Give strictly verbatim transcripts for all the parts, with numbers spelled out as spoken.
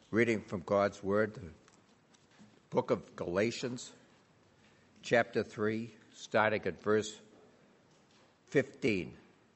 Reading from God's Word, the book of Galatians, chapter three, starting at verse fifteen.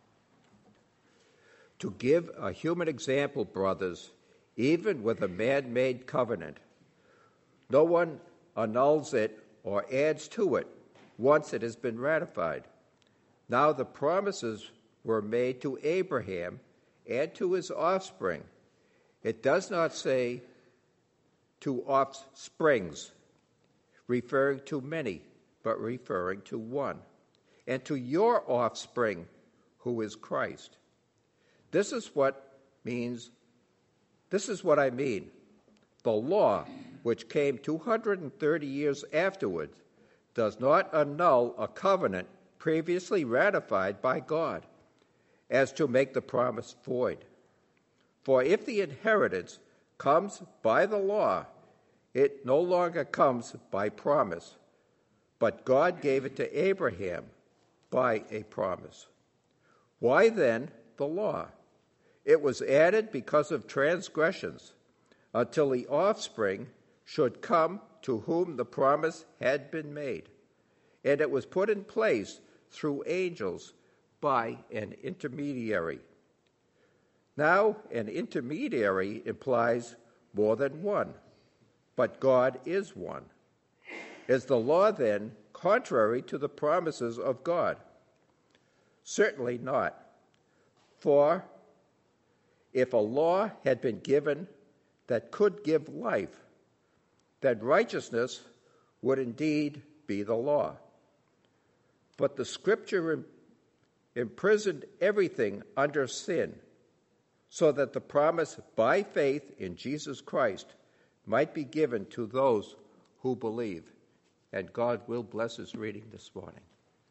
To give a human example, brothers, even with a man-made covenant, no one annuls it or adds to it once it has been ratified. Now the promises were made to Abraham and to his offspring. It does not say to offsprings, referring to many, but referring to one, and to your offspring, who is Christ. This is what means, this is what I mean. The law, which came two hundred thirty years afterwards, does not annul a covenant previously ratified by God, as to make the promise void. For if the inheritance comes by the law, it no longer comes by promise, but God gave it to Abraham by a promise. Why then the law? It was added because of transgressions, until the offspring should come to whom the promise had been made. And it was put in place through angels by an intermediary. Now, an intermediary implies more than one, but God is one. Is the law, then, contrary to the promises of God? Certainly not. For if a law had been given that could give life, then righteousness would indeed be the law. But the Scripture imprisoned everything under sin, so that the promise by faith in Jesus Christ might be given to those who believe. And God will bless his reading this morning.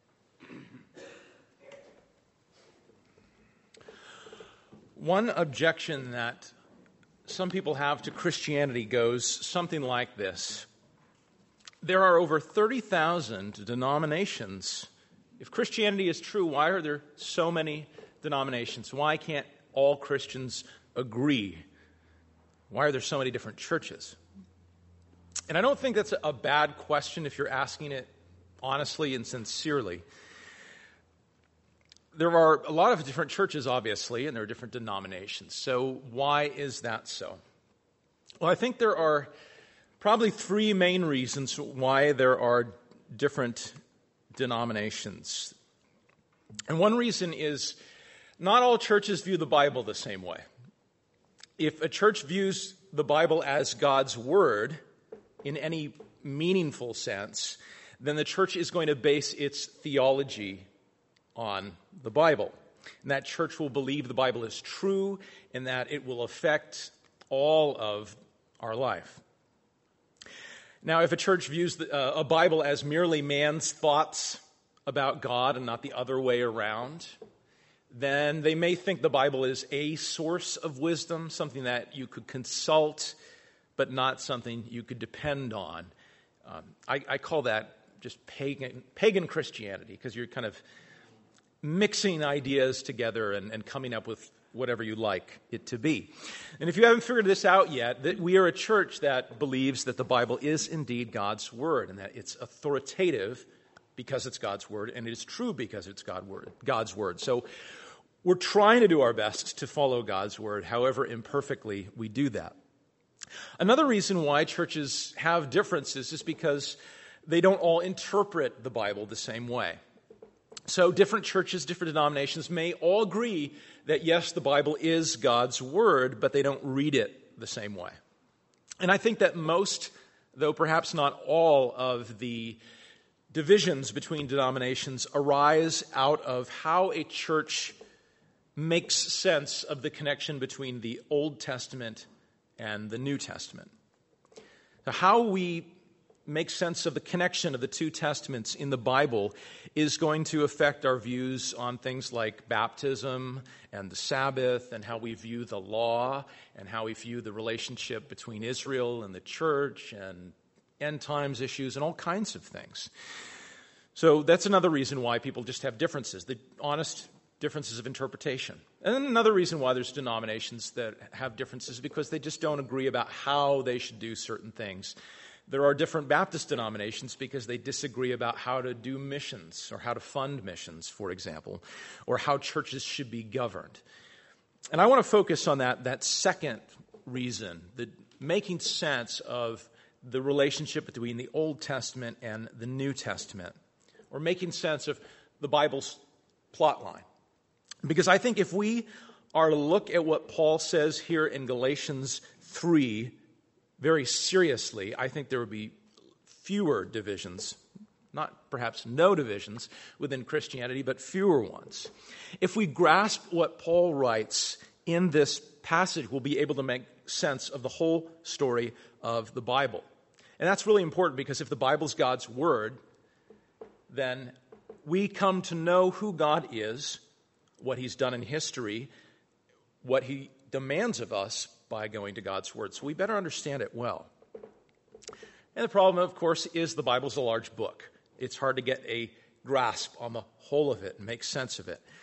One objection that some people have to Christianity goes something like this. There are over thirty thousand denominations. If Christianity is true, why are there so many denominations? Why can't all Christians agree? Why are there so many different churches? And I don't think that's a bad question if you're asking it honestly and sincerely. There are a lot of different churches, obviously, and there are different denominations. So why is that so? Well, I think there are probably three main reasons why there are different denominations. And one reason is not all churches view the Bible the same way. If a church views the Bible as God's Word in any meaningful sense, then the church is going to base its theology on the Bible. And that church will believe the Bible is true and that it will affect all of our life. Now, if a church views the, uh, a Bible as merely man's thoughts about God and not the other way around, then they may think the Bible is a source of wisdom, something that you could consult, but not something you could depend on. Um, I, I call that just pagan, pagan Christianity, because you're kind of mixing ideas together and, and coming up with whatever you like it to be. And if you haven't figured this out yet, that we are a church that believes that the Bible is indeed God's Word, and that it's authoritative because it's God's Word, and it is true because it's God word, God's Word. So we're trying to do our best to follow God's Word, however imperfectly we do that. Another reason why churches have differences is because they don't all interpret the Bible the same way. So different churches, different denominations may all agree that, yes, the Bible is God's Word, but they don't read it the same way. And I think that most, though perhaps not all, of the divisions between denominations arise out of how a church makes sense of the connection between the Old Testament and the New Testament. So how we make sense of the connection of the two testaments in the Bible is going to affect our views on things like baptism and the Sabbath, and how we view the law, and how we view the relationship between Israel and the church, and end times issues, and all kinds of things. So that's another reason why people just have differences, the honest differences of interpretation. And then another reason why there's denominations that have differences is because they just don't agree about how they should do certain things. There are different Baptist denominations because they disagree about how to do missions or how to fund missions, for example, or how churches should be governed. And I want to focus on that, that second reason, the making sense of the relationship between the Old Testament and the New Testament, or making sense of the Bible's plot line. Because I think if we are to look at what Paul says here in Galatians three very seriously, I think there would be fewer divisions, not perhaps no divisions within Christianity, but fewer ones. If we grasp what Paul writes in this passage, we'll be able to make sense of the whole story of the Bible. And that's really important because if the Bible's God's word, then we come to know who God is, what he's done in history, what he demands of us by going to God's word. So we better understand it well. And the problem, of course, is the Bible's a large book. It's hard to get a grasp on the whole of it and make sense of it.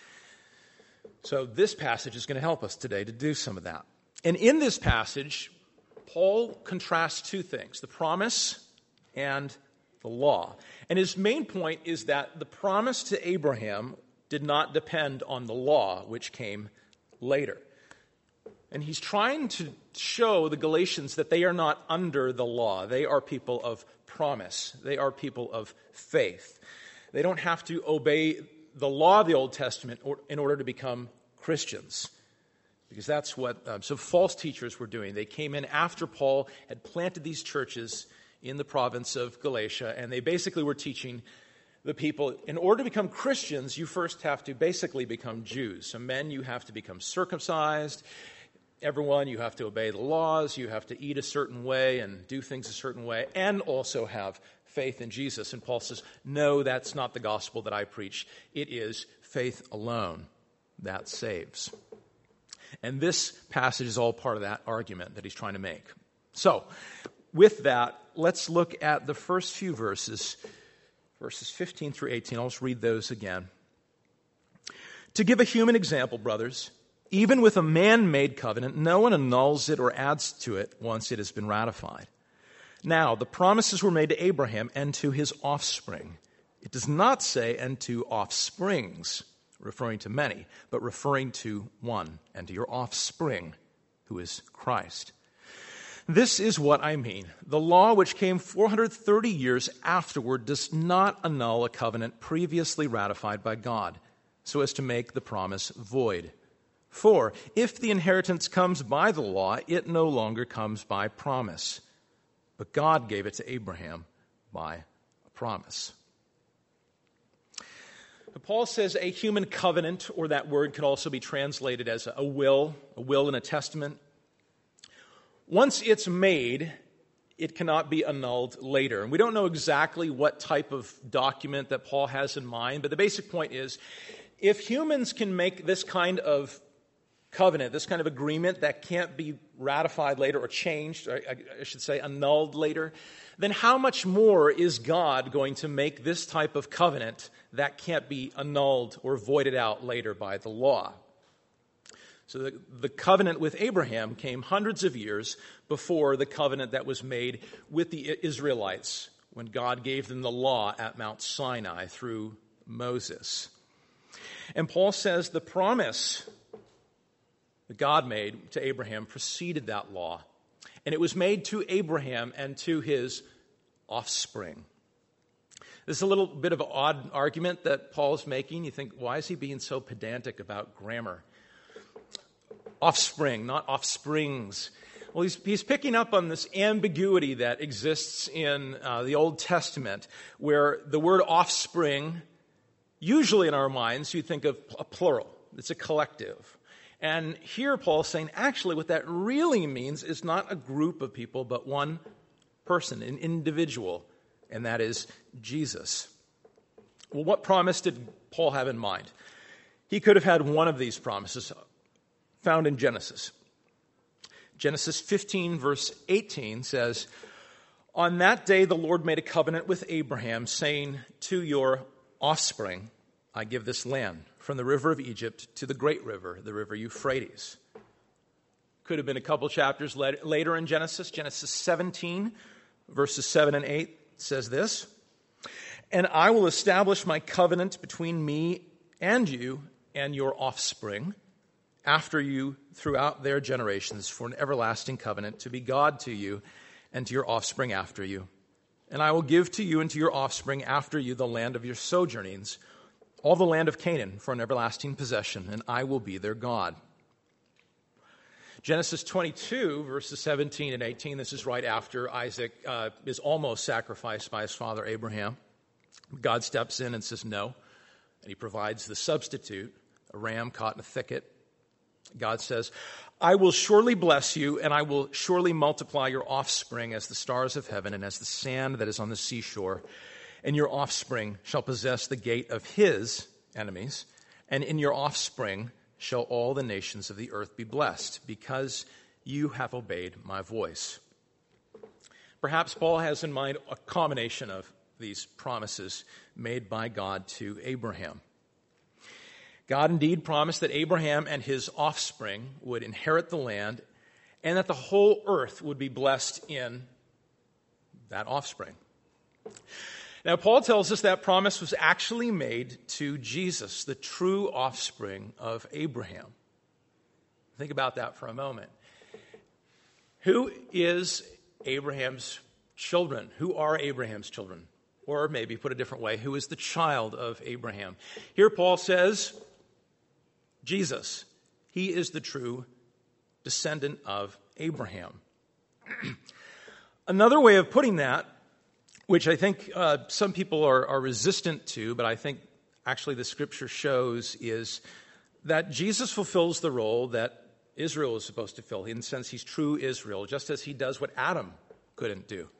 So this passage is going to help us today to do some of that. And in this passage, Paul contrasts two things, the promise and the law. And his main point is that the promise to Abraham did not depend on the law, which came later. And he's trying to show the Galatians that they are not under the law. They are people of promise. They are people of faith. They don't have to obey the law of the Old Testament in order to become Christians. Because that's what um, some false teachers were doing. They came in after Paul had planted these churches in the province of Galatia, and they basically were teaching the people, in order to become Christians, you first have to basically become Jews. So men, you have to become circumcised. Everyone, you have to obey the laws, you have to eat a certain way and do things a certain way, and also have faith in Jesus. And Paul says, no, that's not the gospel that I preach. It is faith alone that saves. And this passage is all part of that argument that he's trying to make. So, with that, let's look at the first few verses, verses fifteen through eighteen. I'll just read those again. To give a human example, brothers, even with a man-made covenant, no one annuls it or adds to it once it has been ratified. Now, the promises were made to Abraham and to his offspring. It does not say, and to offsprings, referring to many, but referring to one, and to your offspring, who is Christ. This is what I mean. The law, which came four hundred thirty years afterward, does not annul a covenant previously ratified by God, so as to make the promise void. For if the inheritance comes by the law, it no longer comes by promise. But God gave it to Abraham by a promise. Paul says a human covenant, or that word could also be translated as a will, a will in a testament. Once it's made, it cannot be annulled later. And we don't know exactly what type of document that Paul has in mind, but the basic point is, if humans can make this kind of covenant, this kind of agreement that can't be ratified later or changed, or I should say annulled later, then how much more is God going to make this type of covenant that can't be annulled or voided out later by the law? So the, the covenant with Abraham came hundreds of years before the covenant that was made with the Israelites when God gave them the law at Mount Sinai through Moses. And Paul says the promise that God made to Abraham preceded that law. And it was made to Abraham and to his offspring. This is a little bit of an odd argument that Paul's making. You think, why is he being so pedantic about grammar? Offspring, not offsprings. Well, he's, he's picking up on this ambiguity that exists in uh, the Old Testament, where the word offspring, usually in our minds, you think of a plural. It's a collective. And here Paul's saying, actually, what that really means is not a group of people, but one person, an individual, and that is Jesus. Well, what promise did Paul have in mind? He could have had one of these promises found in Genesis. Genesis fifteen, verse eighteen says, "On that day the Lord made a covenant with Abraham, saying, 'To your offspring I give this land from the river of Egypt to the great river, the river Euphrates. Could have been a couple chapters later in Genesis. Genesis seventeen, verses seven and eight says this, "And I will establish my covenant between me and you and your offspring after you throughout their generations for an everlasting covenant to be God to you and to your offspring after you. And I will give to you and to your offspring after you the land of your sojournings, all the land of Canaan for an everlasting possession, and I will be their God." Genesis twenty-two, verses seventeen and eighteen, this is right after Isaac uh, is almost sacrificed by his father Abraham. God steps in and says no, and he provides the substitute, a ram caught in a thicket. God says, "I will surely bless you, and I will surely multiply your offspring as the stars of heaven and as the sand that is on the seashore. And your offspring shall possess the gate of his enemies, and in your offspring shall all the nations of the earth be blessed, because you have obeyed my voice." Perhaps Paul has in mind a combination of these promises made by God to Abraham. God indeed promised that Abraham and his offspring would inherit the land and that the whole earth would be blessed in that offspring. Now, Paul tells us that promise was actually made to Jesus, the true offspring of Abraham. Think about that for a moment. Who is Abraham's children? Who are Abraham's children? Or maybe put a different way, who is the child of Abraham? Here Paul says, Jesus. He is the true descendant of Abraham. Another way of putting that, which I think uh, some people are, are resistant to, but I think actually the scripture shows, is that Jesus fulfills the role that Israel is supposed to fill. In the sense, he's true Israel, just as he does what Adam couldn't do.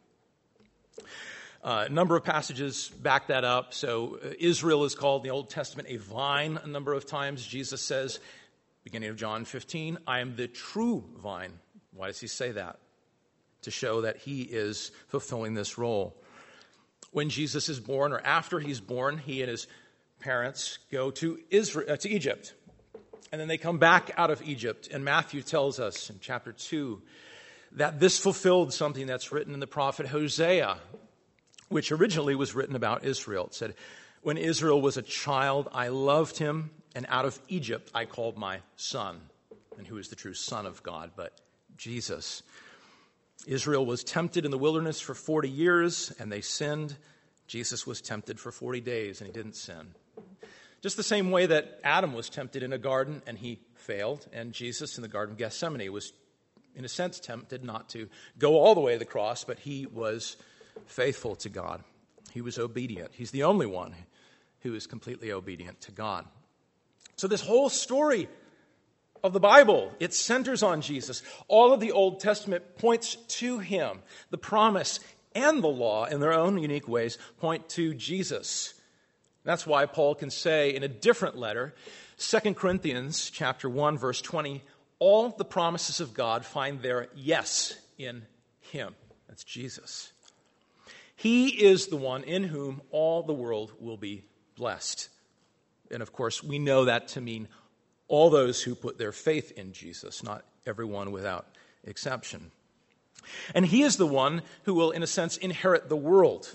Uh, a number of passages back that up. So uh, Israel is called in the Old Testament a vine a number of times. Jesus says, beginning of John fifteen, "I am the true vine." Why does he say that? To show that he is fulfilling this role. When Jesus is born, or after he's born, he and his parents go to Israel, uh, to Egypt. And then they come back out of Egypt. And Matthew tells us in chapter two that this fulfilled something that's written in the prophet Hosea, which originally was written about Israel. It said, "When Israel was a child, I loved him, and out of Egypt I called my son." And who is the true son of God but Jesus? Israel was tempted in the wilderness for forty years, and they sinned. Jesus was tempted for forty days, and he didn't sin. Just the same way that Adam was tempted in a garden, and he failed, and Jesus in the Garden of Gethsemane was, in a sense, tempted not to go all the way to the cross, but he was faithful to God. He was obedient. He's the only one who is completely obedient to God. So this whole story of the Bible, it centers on Jesus. All of the Old Testament points to him. The promise and the law, in their own unique ways, point to Jesus. That's why Paul can say in a different letter, Second Corinthians chapter one, verse twenty, all the promises of God find their yes in him. That's Jesus. He is the one in whom all the world will be blessed. And of course, we know that to mean all those who put their faith in Jesus, not everyone without exception. And he is the one who will, in a sense, inherit the world.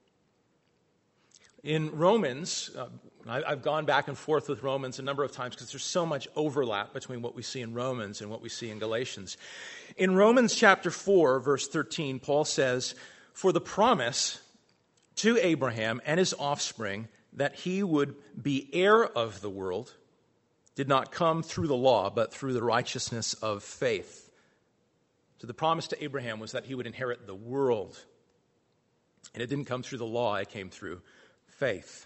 In Romans, uh, I've gone back and forth with Romans a number of times because there's so much overlap between what we see in Romans and what we see in Galatians. In Romans chapter four, verse thirteen, Paul says, "For the promise to Abraham and his offspring that he would be heir of the world did not come through the law, but through the righteousness of faith." So the promise to Abraham was that he would inherit the world. And it didn't come through the law, it came through faith.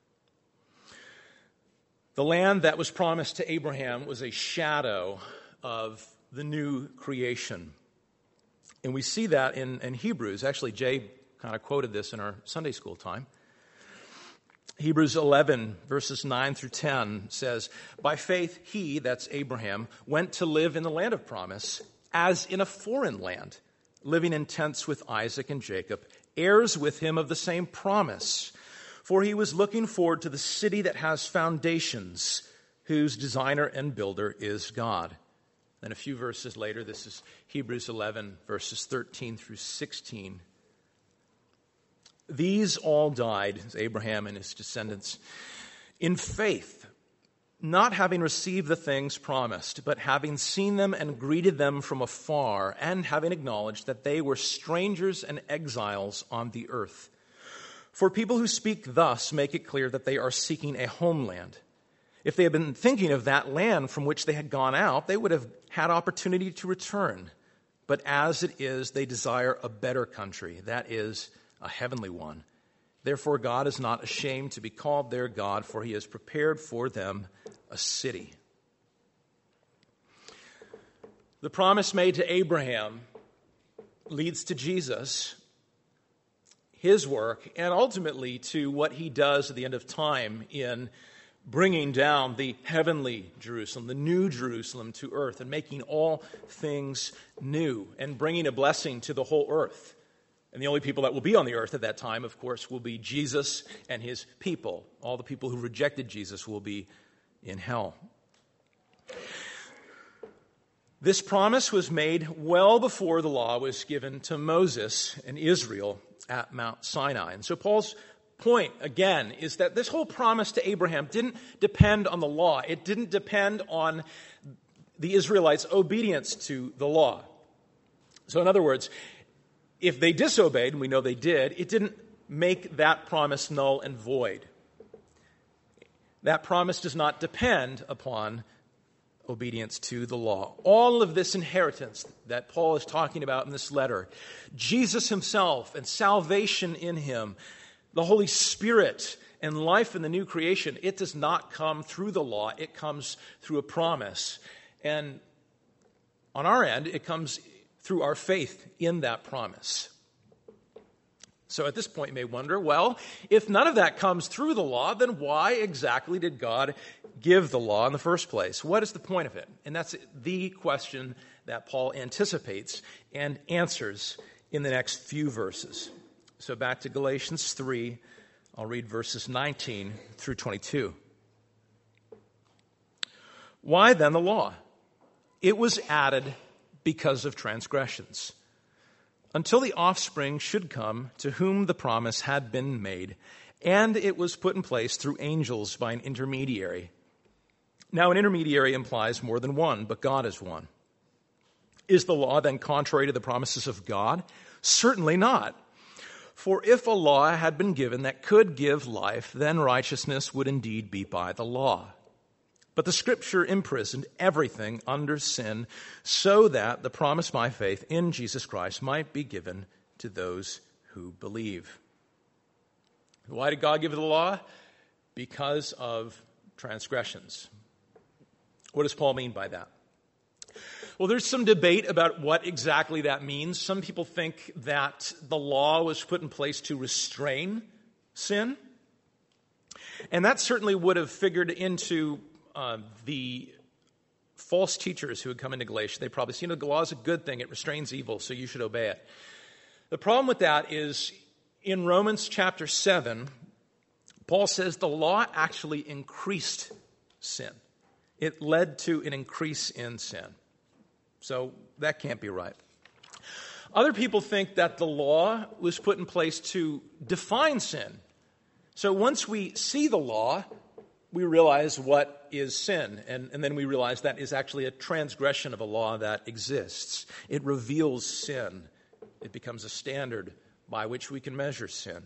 The land that was promised to Abraham was a shadow of the new creation. And we see that in, in Hebrews. Actually, Jay kind of quoted this in our Sunday school time. Hebrews eleven, verses nine through ten says, "By faith he," that's Abraham, "went to live in the land of promise, as in a foreign land, living in tents with Isaac and Jacob, heirs with him of the same promise. for he was looking forward to the city that has foundations, whose designer and builder is God. And a few verses later, this is Hebrews eleven, verses thirteen through sixteen. These all died, Abraham and his descendants, in faith, not having received the things promised, but having seen them and greeted them from afar, and having acknowledged that they were strangers and exiles on the earth. For people who speak thus make it clear that they are seeking a homeland. If they had been thinking of that land from which they had gone out, they would have had opportunity to return. But as it is, they desire a better country, that is, a heavenly one. Therefore, God is not ashamed to be called their God, for he has prepared for them a city. The promise made to Abraham leads to Jesus, his work, and ultimately to what he does at the end of time in bringing down the heavenly Jerusalem, the new Jerusalem, to earth and making all things new and bringing a blessing to the whole earth. And the only people that will be on the earth at that time, of course, will be Jesus and his people. All the people who rejected Jesus will be in hell. This promise was made well before the law was given to Moses and Israel at Mount Sinai. And so Paul's point, again, is that this whole promise to Abraham didn't depend on the law. It didn't depend on the Israelites' obedience to the law. So in other words, if they disobeyed, and we know they did, it didn't make that promise null and void. That promise does not depend upon obedience to the law. All of this inheritance that Paul is talking about in this letter, Jesus himself and salvation in him, the Holy Spirit and life in the new creation, it does not come through the law. It comes through a promise. And on our end, it comes through our faith in that promise. So at this point, you may wonder, well, if none of that comes through the law, then why exactly did God give the law in the first place? What is the point of it? And that's the question that Paul anticipates and answers in the next few verses. So back to Galatians three, I'll read verses nineteen through twenty-two. Why then the law? It was added because of transgressions, until the offspring should come to whom the promise had been made, and it was put in place through angels by an intermediary. Now an intermediary implies more than one, but God is one. Is the law then contrary to the promises of God? Certainly not. For if a law had been given that could give life, then righteousness would indeed be by the law. But the Scripture imprisoned everything under sin so that the promise by faith in Jesus Christ might be given to those who believe. Why did God give the law? Because of transgressions. What does Paul mean by that? Well, there's some debate about what exactly that means. Some people think that the law was put in place to restrain sin. And that certainly would have figured into Uh, the false teachers who had come into Galatia. They probably said, you know, the law is a good thing. It restrains evil, so you should obey it. The problem with that is in Romans chapter seven, Paul says the law actually increased sin. It led to an increase in sin. So that can't be right. Other people think that the law was put in place to define sin. So once we see the law, we realize what is sin, and, and then we realize that is actually a transgression of a law that exists. It reveals sin. It becomes a standard by which we can measure sin.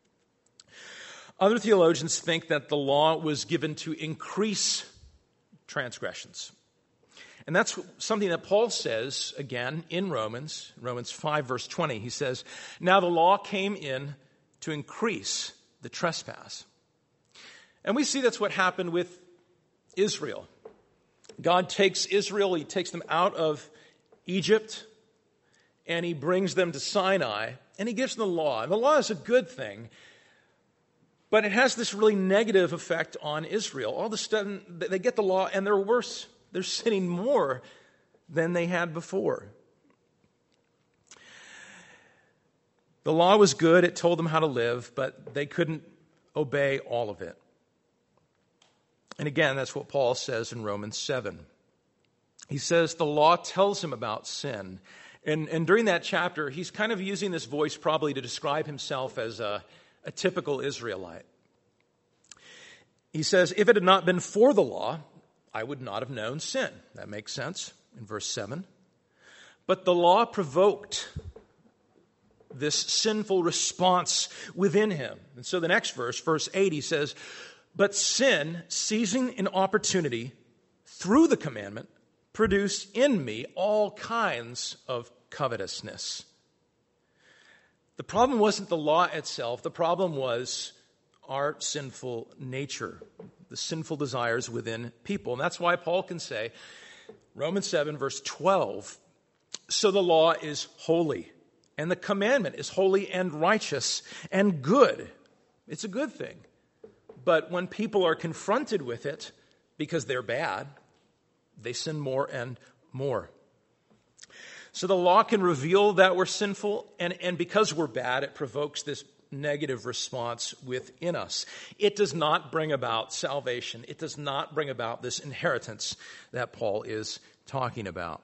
Other theologians think that the law was given to increase transgressions. And that's something that Paul says, again, in Romans, Romans five, verse twenty. He says, now the law came in to increase the trespass. And we see that's what happened with Israel. God takes Israel, he takes them out of Egypt, and he brings them to Sinai, and he gives them the law. And the law is a good thing, but it has this really negative effect on Israel. All of a sudden, they get the law, and they're worse. They're sinning more than they had before. The law was good. It told them how to live, but they couldn't obey all of it. And again, that's what Paul says in Romans seven. He says the law tells him about sin. And, and during that chapter, he's kind of using this voice probably to describe himself as a, a typical Israelite. He says, if it had not been for the law, I would not have known sin. That makes sense in verse seven. But the law provoked this sinful response within him. And so the next verse, verse eight, he says, but sin, seizing an opportunity through the commandment, produced in me all kinds of covetousness. The problem wasn't the law itself. The problem was our sinful nature, the sinful desires within people. And that's why Paul can say, Romans seven, verse twelve, so the law is holy, and the commandment is holy and righteous and good. It's a good thing. But when people are confronted with it because they're bad, they sin more and more. So the law can reveal that we're sinful, and, and because we're bad, it provokes this negative response within us. It does not bring about salvation. It does not bring about this inheritance that Paul is talking about.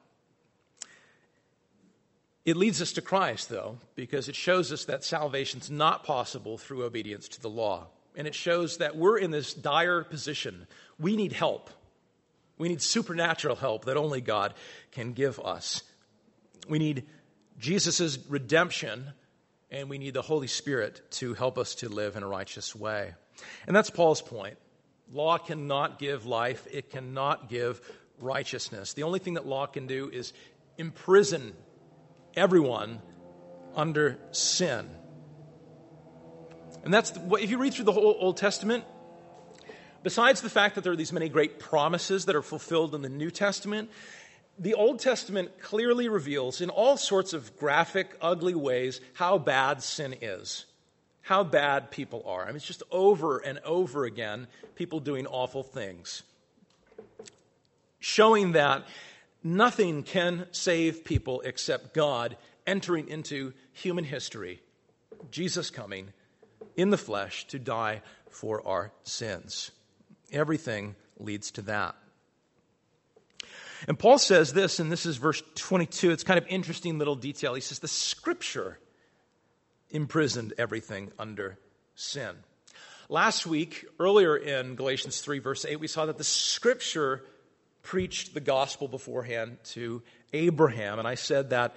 It leads us to Christ, though, because it shows us that salvation's not possible through obedience to the law. And it shows that we're in this dire position. We need help. We need supernatural help that only God can give us. We need Jesus' redemption, and we need the Holy Spirit to help us to live in a righteous way. And that's Paul's point. Law cannot give life. It cannot give righteousness. The only thing that law can do is imprison everyone under sin. And that's, the, if you read through the whole Old Testament, besides the fact that there are these many great promises that are fulfilled in the New Testament, the Old Testament clearly reveals in all sorts of graphic, ugly ways how bad sin is, how bad people are. I mean, it's just over and over again, people doing awful things, showing that nothing can save people except God entering into human history, Jesus coming in the flesh to die for our sins. Everything leads to that. And Paul says this, and this is verse twenty-two. It's kind of interesting little detail. He says, the Scripture imprisoned everything under sin. Last week, earlier in Galatians three, verse eight, we saw that the Scripture preached the gospel beforehand to Abraham. And I said that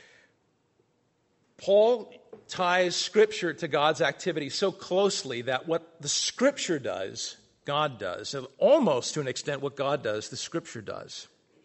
Paul ties Scripture to God's activity so closely that what the Scripture does, God does. And almost to an extent, what God does, the Scripture does.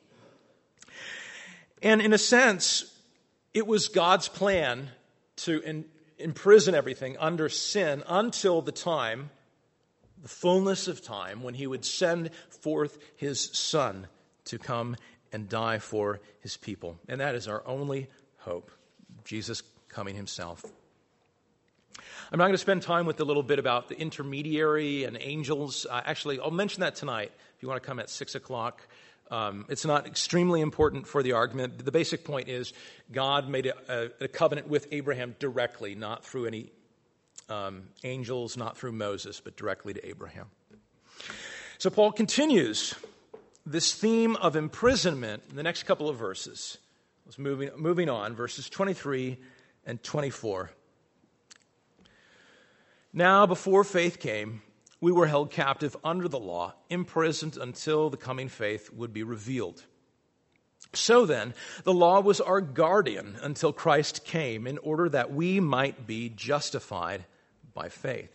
And in a sense, it was God's plan to in, imprison everything under sin until the time, the fullness of time, when he would send forth his Son to come and die for his people. And that is our only hope, Jesus coming himself. I'm not going to spend time with a little bit about the intermediary and angels. Uh, actually, I'll mention that tonight if you want to come at six o'clock. Um, it's not extremely important for the argument. The basic point is God made a, a, a covenant with Abraham directly, not through any um, angels, not through Moses, but directly to Abraham. So Paul continues this theme of imprisonment in the next couple of verses. Let's moving moving on, verses twenty-three and twenty-four. Now, before faith came, we were held captive under the law, imprisoned until the coming faith would be revealed. So then, the law was our guardian until Christ came, in order that we might be justified by faith.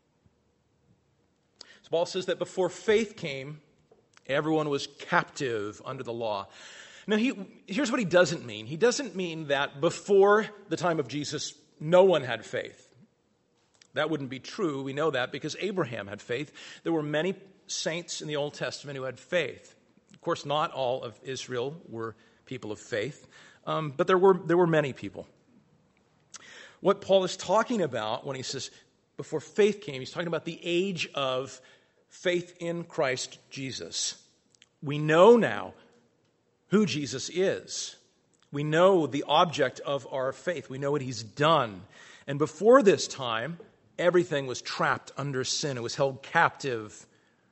So Paul says that before faith came, everyone was captive under the law. Now, he, here's what he doesn't mean. He doesn't mean that before the time of Jesus, no one had faith. That wouldn't be true. We know that because Abraham had faith. There were many saints in the Old Testament who had faith. Of course, not all of Israel were people of faith, um, but there were there were many people. What Paul is talking about when he says before faith came, he's talking about the age of faith in Christ Jesus. We know now who Jesus is. We know the object of our faith. We know what he's done. And before this time, Everything was trapped under sin. It was held captive.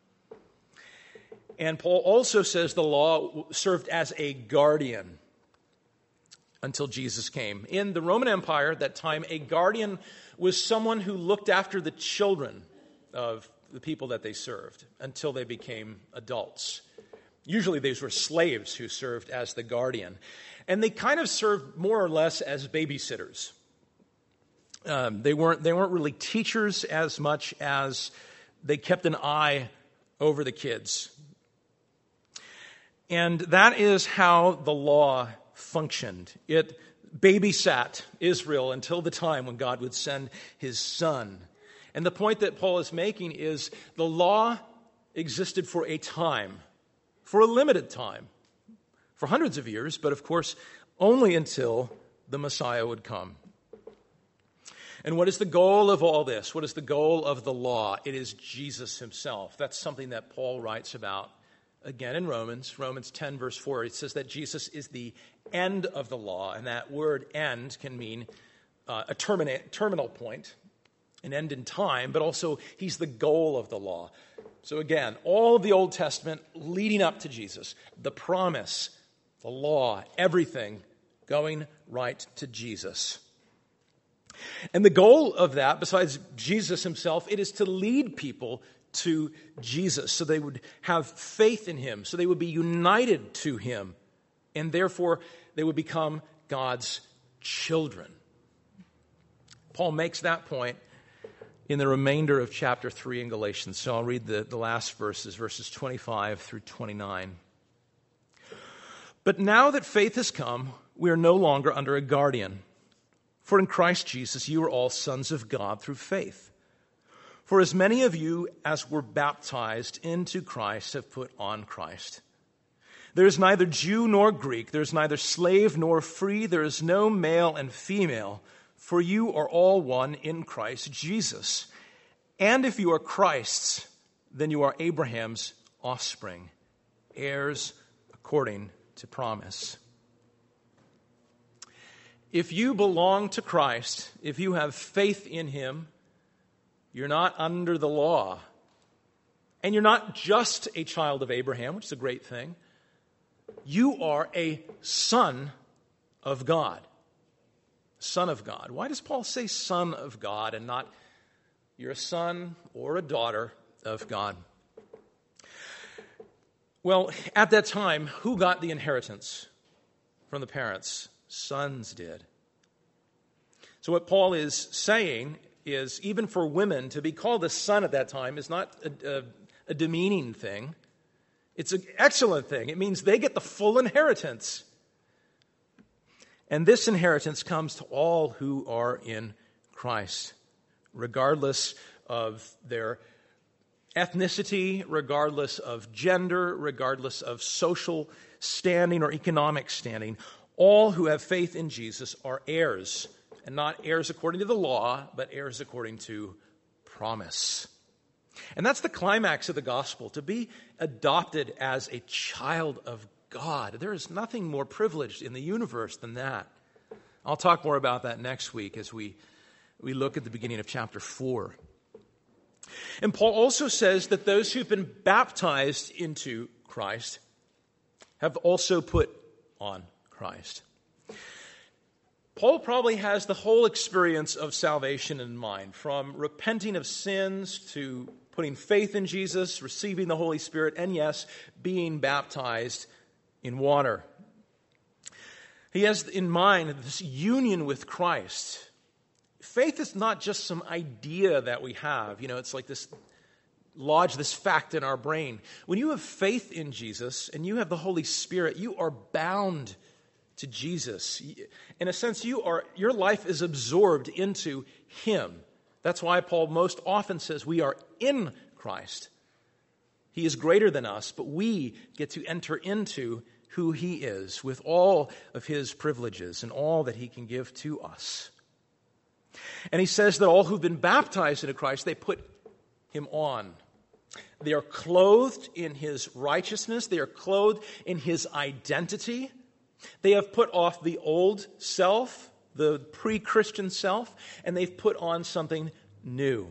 And Paul also says the law served as a guardian until Jesus came. In the Roman Empire at that time, a guardian was someone who looked after the children of the people that they served until they became adults. Usually these were slaves who served as the guardian. And they kind of served more or less as babysitters. Um, they weren't they weren't really teachers as much as they kept an eye over the kids. And that is how the law functioned. It babysat Israel until the time when God would send his son. And the point that Paul is making is the law existed for a time, for a limited time, for hundreds of years, but of course only until the Messiah would come. And what is the goal of all this? What is the goal of the law? It is Jesus himself. That's something that Paul writes about again in Romans. Romans ten, verse four, it says that Jesus is the end of the law. And that word end can mean uh, a termina- terminal point, an end in time, but also he's the goal of the law. So again, all of the Old Testament leading up to Jesus, the promise, the law, everything going right to Jesus. And the goal of that, besides Jesus himself, it is to lead people to Jesus so they would have faith in him, so they would be united to him, and therefore they would become God's children. Paul makes that point in the remainder of chapter three in Galatians. So I'll read the, the last verses, verses twenty-five through twenty-nine. But now that faith has come, we are no longer under a guardian. For in Christ Jesus you are all sons of God through faith. For as many of you as were baptized into Christ have put on Christ. There is neither Jew nor Greek, there is neither slave nor free, there is no male and female, for you are all one in Christ Jesus. And if you are Christ's, then you are Abraham's offspring, heirs according to promise. If you belong to Christ, if you have faith in him, you're not under the law. And you're not just a child of Abraham, which is a great thing. You are a son of God. Son of God. Why does Paul say son of God and not you're a son or a daughter of God? Well, at that time, who got the inheritance from the parents? Sons did. So what Paul is saying is even for women to be called a son at that time is not a, a, a demeaning thing. It's an excellent thing. It means they get the full inheritance. And this inheritance comes to all who are in Christ, regardless of their ethnicity, regardless of gender, regardless of social standing or economic standing. All who have faith in Jesus are heirs, and not heirs according to the law, but heirs according to promise. And that's the climax of the gospel, to be adopted as a child of God. There is nothing more privileged in the universe than that. I'll talk more about that next week as we, we look at the beginning of chapter four. And Paul also says that those who've been baptized into Christ have also put on Christ. Paul probably has the whole experience of salvation in mind, from repenting of sins to putting faith in Jesus, receiving the Holy Spirit, and yes, being baptized in water. He has in mind this union with Christ. Faith is not just some idea that we have. You know, it's like this, lodge this fact in our brain. When you have faith in Jesus and you have the Holy Spirit, you are bound to Jesus. In a sense, you are your life is absorbed into him. That's why Paul most often says we are in Christ. He is greater than us, but we get to enter into who he is with all of his privileges and all that he can give to us. And he says that all who've been baptized into Christ, they put him on. They are clothed in his righteousness. They are clothed in his identity. They have put off the old self, the pre-Christian self, and they've put on something new.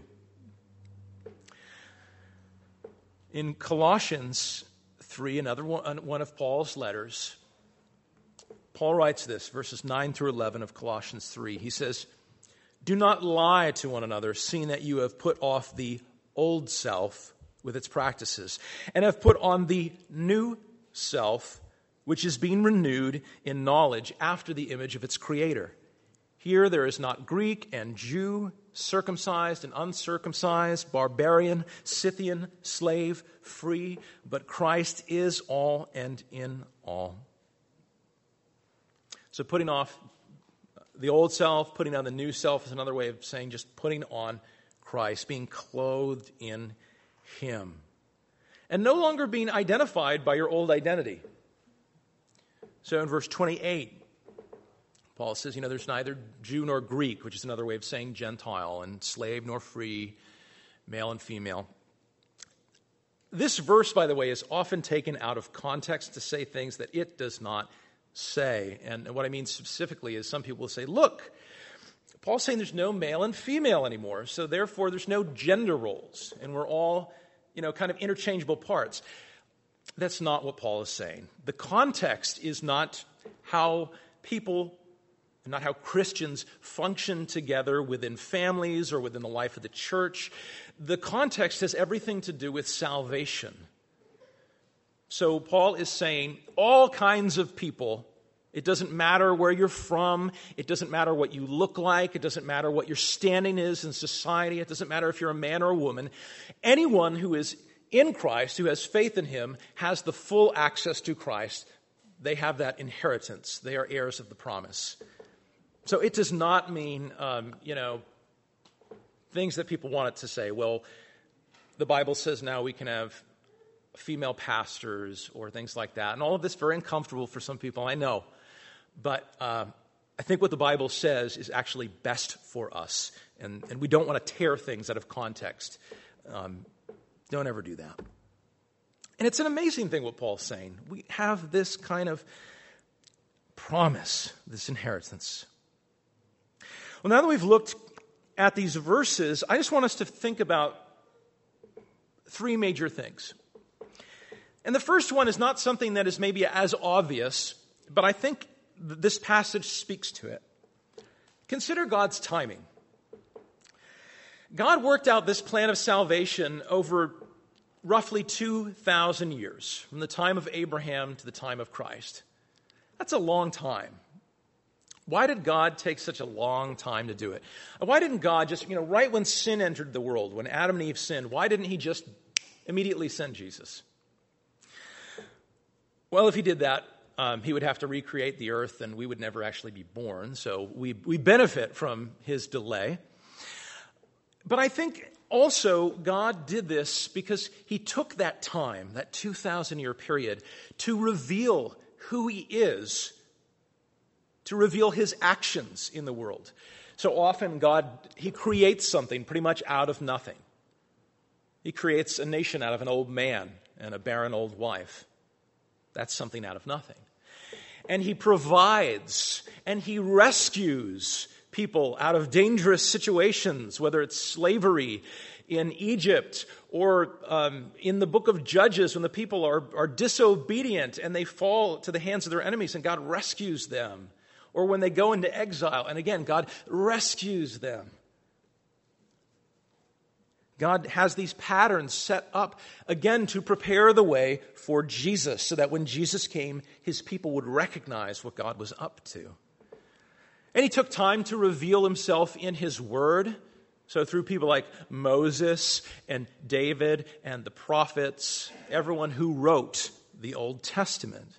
In Colossians three, another one, one of Paul's letters, Paul writes this, verses nine through eleven of Colossians three. He says, "Do not lie to one another, seeing that you have put off the old self with its practices, and have put on the new self, which is being renewed in knowledge after the image of its creator. Here there is not Greek and Jew, circumcised and uncircumcised, barbarian, Scythian, slave, free, but Christ is all and in all." So putting off the old self, putting on the new self is another way of saying just putting on Christ, being clothed in him, and no longer being identified by your old identity. So in verse twenty-eight, Paul says, you know, there's neither Jew nor Greek, which is another way of saying Gentile, and slave nor free, male and female. This verse, by the way, is often taken out of context to say things that it does not say. And what I mean specifically is some people will say, look, Paul's saying there's no male and female anymore, so therefore there's no gender roles, and we're all, you know, kind of interchangeable parts. That's not what Paul is saying. The context is not how people, not how Christians function together within families or within the life of the church. The context has everything to do with salvation. So Paul is saying all kinds of people, it doesn't matter where you're from, it doesn't matter what you look like, it doesn't matter what your standing is in society, it doesn't matter if you're a man or a woman. Anyone who is in Christ, who has faith in him, has the full access to Christ. They have that inheritance. They are heirs of the promise. So it does not mean, um, you know, things that people want it to say. Well, the Bible says now we can have female pastors or things like that. And all of this is very uncomfortable for some people, I know. But uh, I think what the Bible says is actually best for us. And, and we don't want to tear things out of context. Um, don't ever do that. And it's an amazing thing what Paul's saying. We have this kind of promise, this inheritance. Well, now that we've looked at these verses, I just want us to think about three major things. And the first one is not something that is maybe as obvious, but I think this passage speaks to it. Consider God's timing. God worked out this plan of salvation over roughly two thousand years, from the time of Abraham to the time of Christ. That's a long time. Why did God take such a long time to do it? Why didn't God just, you know, right when sin entered the world, when Adam and Eve sinned, why didn't he just immediately send Jesus? Well, if he did that, um, he would have to recreate the earth and we would never actually be born. So we, we benefit from his delay. But I think also God did this because he took that time, that two thousand year period, to reveal who he is, to reveal his actions in the world. So often God, he creates something pretty much out of nothing. He creates a nation out of an old man and a barren old wife. That's something out of nothing. And he provides and he rescues people out of dangerous situations, whether it's slavery in Egypt or um, in the book of Judges when the people are, are disobedient and they fall to the hands of their enemies and God rescues them. Or when they go into exile and again, God rescues them. God has these patterns set up, again, to prepare the way for Jesus, so that when Jesus came, his people would recognize what God was up to. And he took time to reveal himself in his word. So through people like Moses and David and the prophets, everyone who wrote the Old Testament.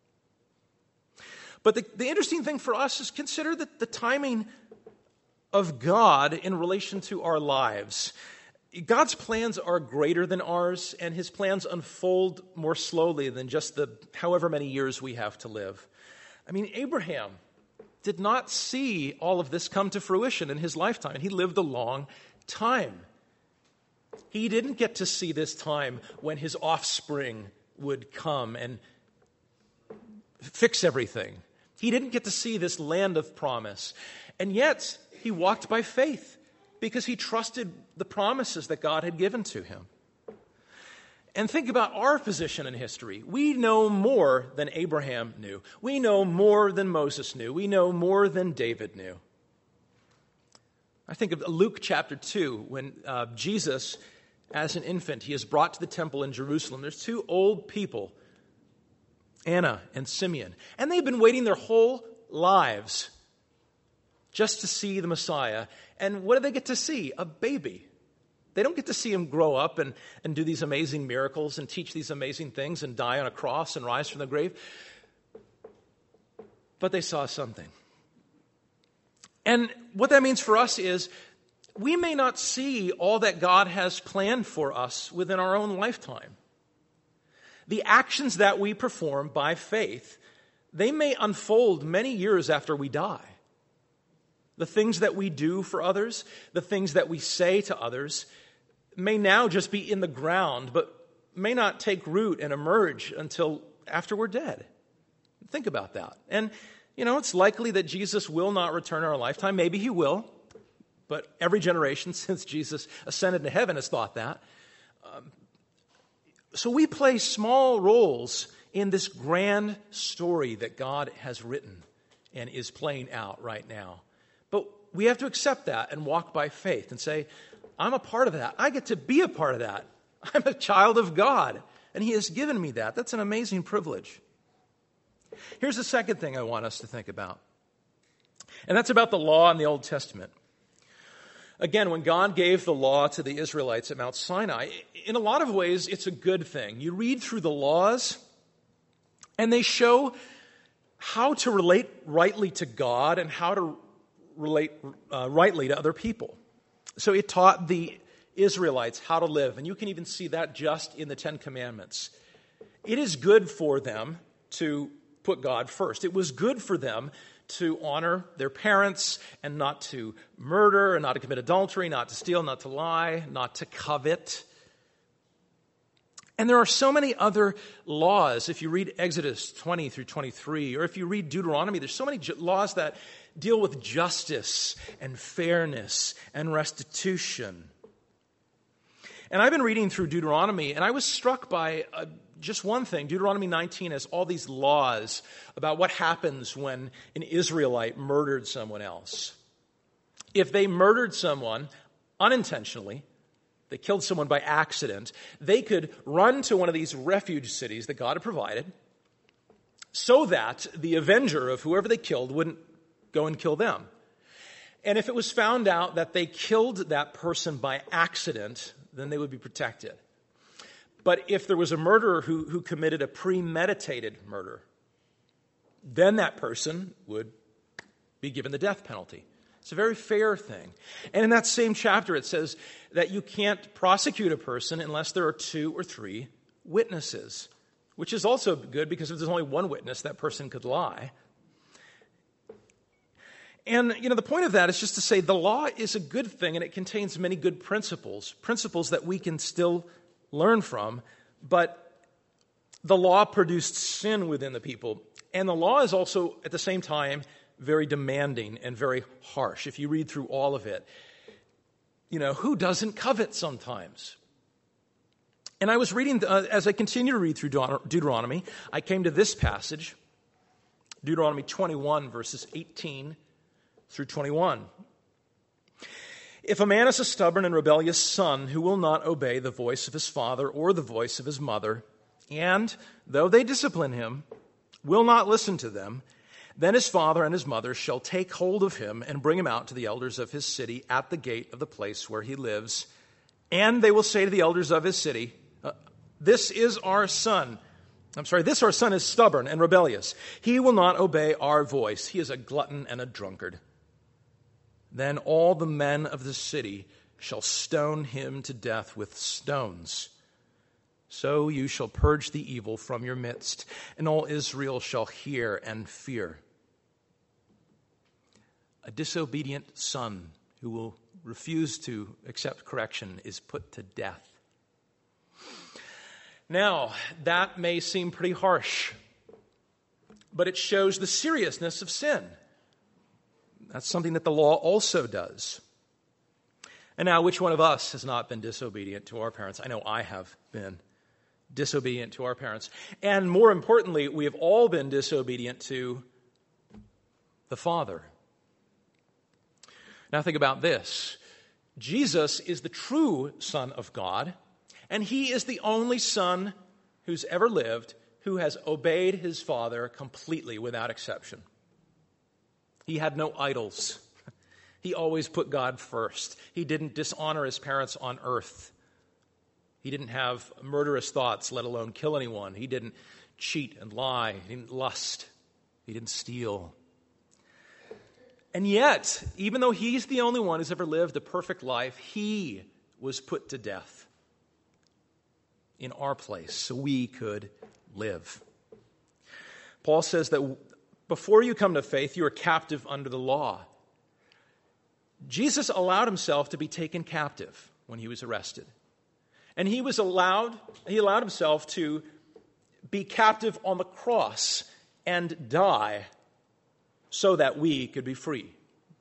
But the, the interesting thing for us is consider the, the timing of God in relation to our lives. God's plans are greater than ours, and his plans unfold more slowly than just the however many years we have to live. I mean, Abraham did not see all of this come to fruition in his lifetime, and he lived a long time. He didn't get to see this time when his offspring would come and fix everything. He didn't get to see this land of promise, and yet he walked by faith. because he trusted the promises that God had given to him. And think about our position in history. We know more than Abraham knew. We know more than Moses knew. We know more than David knew. I think of Luke chapter two, when uh, Jesus, as an infant, he is brought to the temple in Jerusalem. There's two old people, Anna and Simeon, and they've been waiting their whole lives just to see the Messiah. And what do they get to see? A baby. They don't get to see him grow up and, and do these amazing miracles and teach these amazing things and die on a cross and rise from the grave. But they saw something. And what that means for us is we may not see all that God has planned for us within our own lifetime. The actions that we perform by faith, they may unfold many years after we die. The things that we do for others, the things that we say to others, may now just be in the ground, but may not take root and emerge until after we're dead. Think about that. And, you know, it's likely that Jesus will not return in our lifetime. Maybe he will. But every generation since Jesus ascended to heaven has thought that. Um, so we play small roles in this grand story that God has written and is playing out right now. But we have to accept that and walk by faith and say, I'm a part of that. I get to be a part of that. I'm a child of God, and he has given me that. That's an amazing privilege. Here's the second thing I want us to think about, and that's about the law in the Old Testament. Again, when God gave the law to the Israelites at Mount Sinai, in a lot of ways, it's a good thing. You read through the laws, and they show how to relate rightly to God and how to relate uh, rightly to other people. So it taught the Israelites how to live, and you can even see that just in the Ten Commandments. It is good for them to put God first. It was good for them to honor their parents and not to murder and not to commit adultery, not to steal, not to lie, not to covet. And there are so many other laws. If you read Exodus twenty through twenty-three, or if you read Deuteronomy, there's so many ju- laws that deal with justice and fairness and restitution. And I've been reading through Deuteronomy, and I was struck by uh, just one thing. Deuteronomy nineteen has all these laws about what happens when an Israelite murdered someone else. If they murdered someone unintentionally, they killed someone by accident, they could run to one of these refuge cities that God had provided so that the avenger of whoever they killed wouldn't go and kill them. And if it was found out that they killed that person by accident, then they would be protected. But if there was a murderer who, who committed a premeditated murder, then that person would be given the death penalty. It's a very fair thing. And in that same chapter, it says that you can't prosecute a person unless there are two or three witnesses, which is also good because if there's only one witness, that person could lie. And, you know, the point of that is just to say the law is a good thing and it contains many good principles, principles that we can still learn from, but the law produced sin within the people. And the law is also, at the same time, very demanding and very harsh. If you read through all of it, you know, who doesn't covet sometimes? And I was reading, uh, as I continue to read through Deuteronomy, I came to this passage, Deuteronomy twenty-one, verses eighteen through twenty-one. If a man is a stubborn and rebellious son who will not obey the voice of his father or the voice of his mother, and, though they discipline him, will not listen to them, then his father and his mother shall take hold of him and bring him out to the elders of his city at the gate of the place where he lives. And they will say to the elders of his city, uh, this is our son. I'm sorry, this our son is stubborn and rebellious. He will not obey our voice. He is a glutton and a drunkard. Then all the men of the city shall stone him to death with stones. So you shall purge the evil from your midst, and all Israel shall hear and fear. A disobedient son who will refuse to accept correction is put to death. Now, that may seem pretty harsh, but it shows the seriousness of sin. That's something that the law also does. And now, which one of us has not been disobedient to our parents? I know I have been disobedient to our parents. And more importantly, we have all been disobedient to the Father. Now think about this. Jesus is the true Son of God, and he is the only Son who's ever lived who has obeyed his Father completely without exception. He had no idols. He always put God first. He didn't dishonor his parents on earth. He didn't have murderous thoughts, let alone kill anyone. He didn't cheat and lie. He didn't lust. He didn't steal. And yet, even though he's the only one who's ever lived a perfect life, he was put to death in our place so we could live. Paul says that before you come to faith, you are captive under the law. Jesus allowed himself to be taken captive when he was arrested. And he was allowed, he allowed himself to be captive on the cross and die so that we could be free.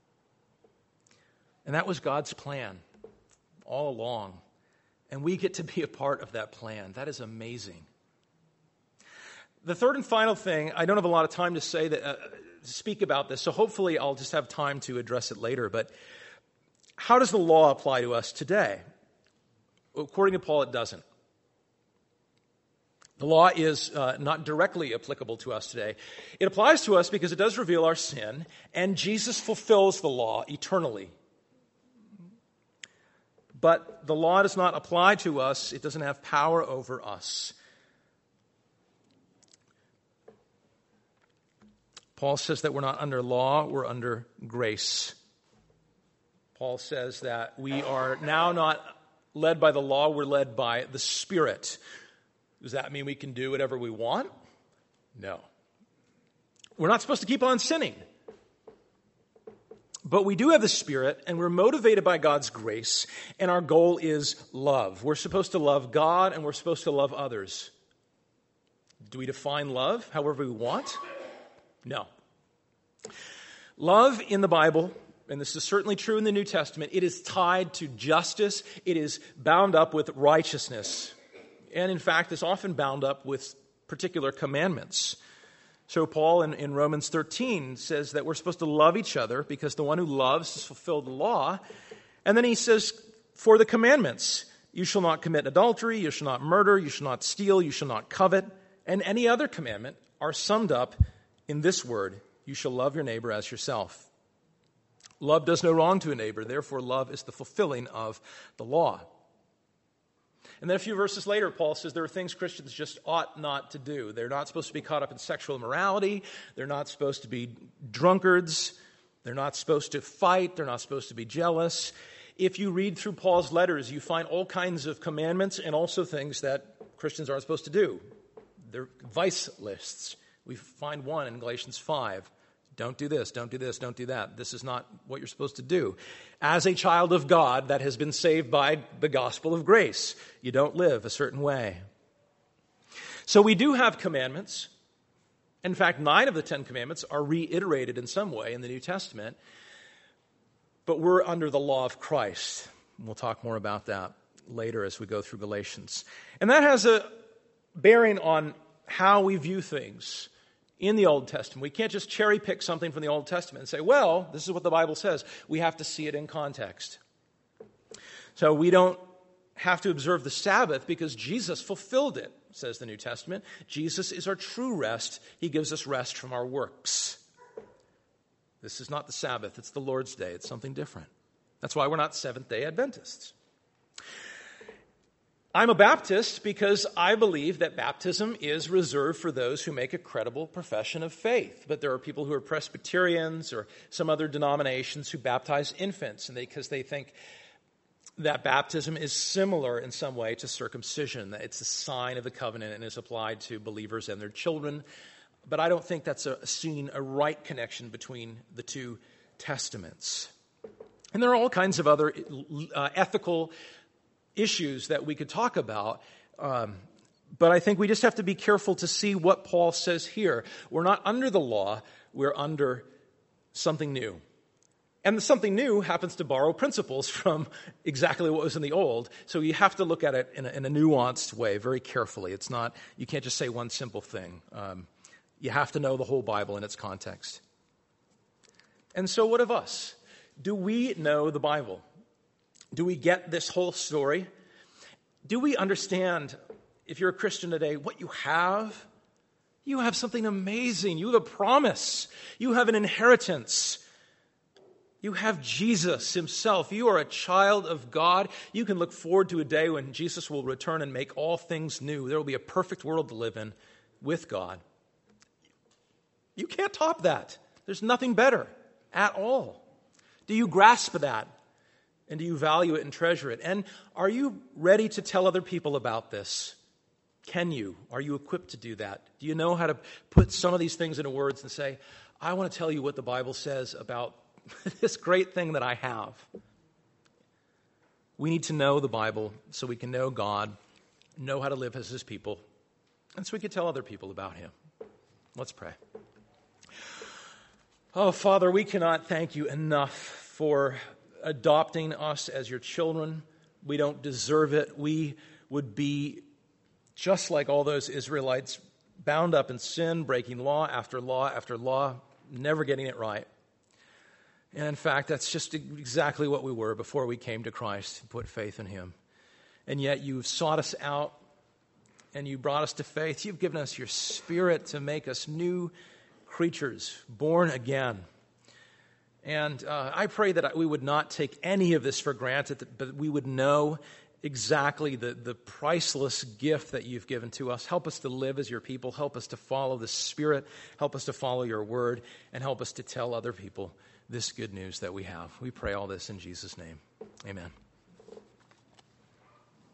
And that was God's plan all along. And we get to be a part of that plan. That is amazing. The third and final thing, I don't have a lot of time to say that, uh, speak about this, so hopefully I'll just have time to address it later. But how does the law apply to us today? According to Paul, it doesn't. The law is uh, not directly applicable to us today. It applies to us because it does reveal our sin, and Jesus fulfills the law eternally. But the law does not apply to us. It doesn't have power over us. Paul says that we're not under law, we're under grace. Paul says that we are now not led by the law, we're led by the Spirit. Does that mean we can do whatever we want? No. We're not supposed to keep on sinning. But we do have the Spirit, and we're motivated by God's grace, and our goal is love. We're supposed to love God, and we're supposed to love others. Do we define love however we want? No. Love in the Bible, and this is certainly true in the New Testament, it is tied to justice. It is bound up with righteousness. And in fact, it's often bound up with particular commandments. So Paul in, in Romans thirteen says that we're supposed to love each other because the one who loves has fulfilled the law. And then he says, for the commandments, you shall not commit adultery, you shall not murder, you shall not steal, you shall not covet, and any other commandment are summed up in this word, you shall love your neighbor as yourself. Love does no wrong to a neighbor, therefore love is the fulfilling of the law. And then a few verses later, Paul says there are things Christians just ought not to do. They're not supposed to be caught up in sexual immorality. They're not supposed to be drunkards. They're not supposed to fight. They're not supposed to be jealous. If you read through Paul's letters, you find all kinds of commandments and also things that Christians aren't supposed to do. They're vice lists. We find one in Galatians five. Don't do this, don't do this, don't do that. This is not what you're supposed to do. As a child of God that has been saved by the gospel of grace, you don't live a certain way. So we do have commandments. In fact, nine of the Ten Commandments are reiterated in some way in the New Testament. But we're under the law of Christ. We'll talk more about that later as we go through Galatians. And that has a bearing on how we view things in the Old Testament. We can't just cherry pick something from the Old Testament and say, well, this is what the Bible says. We have to see it in context. So we don't have to observe the Sabbath because Jesus fulfilled it, says the New Testament. Jesus is our true rest. He gives us rest from our works. This is not the Sabbath. It's the Lord's Day. It's something different. That's why we're not Seventh-day Adventists. I'm a Baptist because I believe that baptism is reserved for those who make a credible profession of faith. But there are people who are Presbyterians or some other denominations who baptize infants and they, because they think that baptism is similar in some way to circumcision, that it's a sign of the covenant and is applied to believers and their children. But I don't think that's a, seen a right connection between the two testaments. And there are all kinds of other uh, ethical issues that we could talk about, um, but I think we just have to be careful to see what Paul says here. We're not under the law, we're under something new. And something new happens to borrow principles from exactly what was in the old. So you have to look at it in a, in a nuanced way, very carefully. It's not, you can't just say one simple thing. Um, you have to know the whole Bible in its context. And so what of us? Do we know the Bible? Do we get this whole story? Do we understand, if you're a Christian today, what you have? You have something amazing. You have a promise. You have an inheritance. You have Jesus himself. You are a child of God. You can look forward to a day when Jesus will return and make all things new. There will be a perfect world to live in with God. You can't top that. There's nothing better at all. Do you grasp that? And do you value it and treasure it? And are you ready to tell other people about this? Can you? Are you equipped to do that? Do you know how to put some of these things into words and say, I want to tell you what the Bible says about this great thing that I have? We need to know the Bible so we can know God, know how to live as his people, and so we can tell other people about him. Let's pray. Oh, Father, we cannot thank you enough for adopting us as your children. We don't deserve it. We would be just like all those Israelites, bound up in sin, breaking law after law after law, never getting it right. And in fact, that's just exactly what we were before we came to Christ and put faith in him. And yet you've sought us out and you brought us to faith. You've given us your Spirit to make us new creatures, born again. And uh, I pray that we would not take any of this for granted, but we would know exactly the, the priceless gift that you've given to us. Help us to live as your people. Help us to follow the Spirit. Help us to follow your word. And help us to tell other people this good news that we have. We pray all this in Jesus' name. Amen.